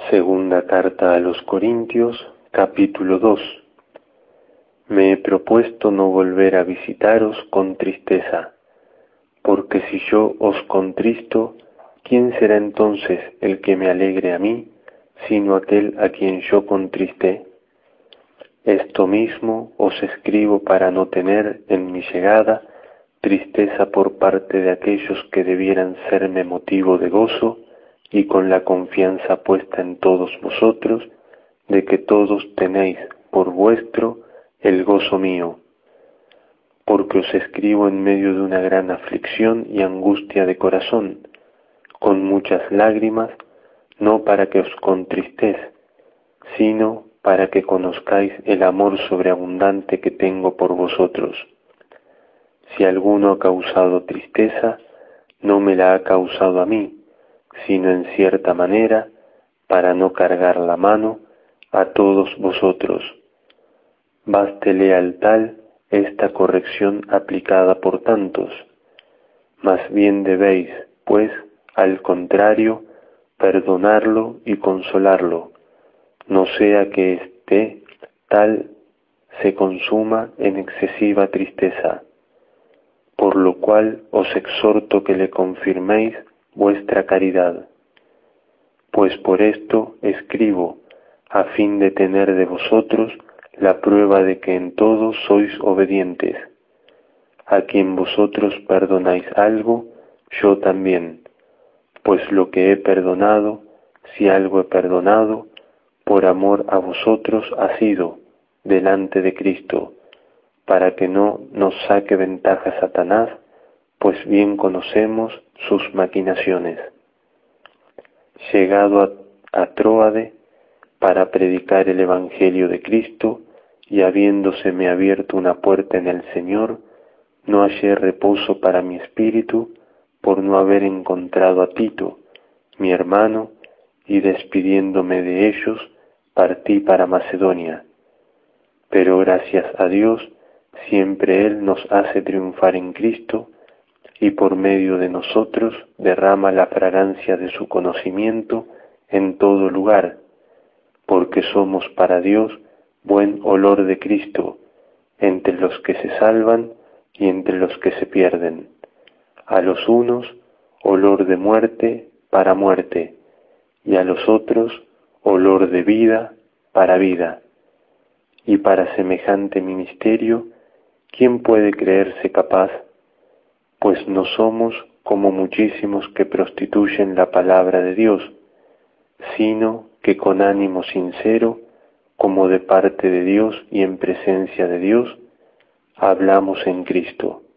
Segunda carta a los Corintios, capítulo 2. Me he propuesto no volver a visitaros con tristeza, porque si yo os contristo, ¿quién será entonces el que me alegre a mí, sino aquel a quien yo contristé? Esto mismo os escribo para no tener en mi llegada tristeza por parte de aquellos que debieran serme motivo de gozo, y con la confianza puesta en todos vosotros, de que todos tenéis por vuestro el gozo mío, porque os escribo en medio de una gran aflicción y angustia de corazón, con muchas lágrimas, no para que os contristéis, sino para que conozcáis el amor sobreabundante que tengo por vosotros. Si alguno ha causado tristeza, no me la ha causado a mí, sino en cierta manera, para no cargar la mano a todos vosotros. Bástele al tal esta corrección aplicada por tantos. Más bien debéis, pues, al contrario, perdonarlo y consolarlo, no sea que este tal se consuma en excesiva tristeza, por lo cual os exhorto que le confirméis vuestra caridad. Pues por esto escribo, a fin de tener de vosotros la prueba de que en todo sois obedientes. A quien vosotros perdonáis algo, yo también, pues lo que he perdonado, si algo he perdonado, por amor a vosotros ha sido, delante de Cristo, para que no nos saque ventaja Satanás, pues bien conocemos sus maquinaciones. Llegado a Tróade para predicar el Evangelio de Cristo, y habiéndoseme abierto una puerta en el Señor, no hallé reposo para mi espíritu por no haber encontrado a Tito, mi hermano, y despidiéndome de ellos, partí para Macedonia. Pero gracias a Dios, siempre Él nos hace triunfar en Cristo, y por medio de nosotros derrama la fragancia de su conocimiento en todo lugar, porque somos para Dios buen olor de Cristo, entre los que se salvan y entre los que se pierden. A los unos, olor de muerte para muerte, y a los otros, olor de vida para vida. Y para semejante ministerio, ¿quién puede creerse capaz? Pues no somos como muchísimos que prostituyen la palabra de Dios, sino que con ánimo sincero, como de parte de Dios y en presencia de Dios, hablamos en Cristo.